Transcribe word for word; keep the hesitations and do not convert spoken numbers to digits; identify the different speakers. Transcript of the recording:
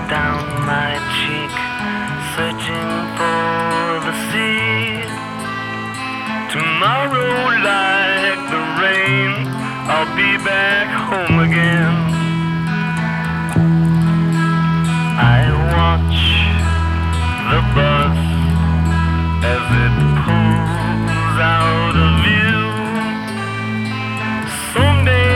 Speaker 1: down my cheek, searching for the sea. Tomorrow, like the rain, I'll be back home again. I watch the bus as it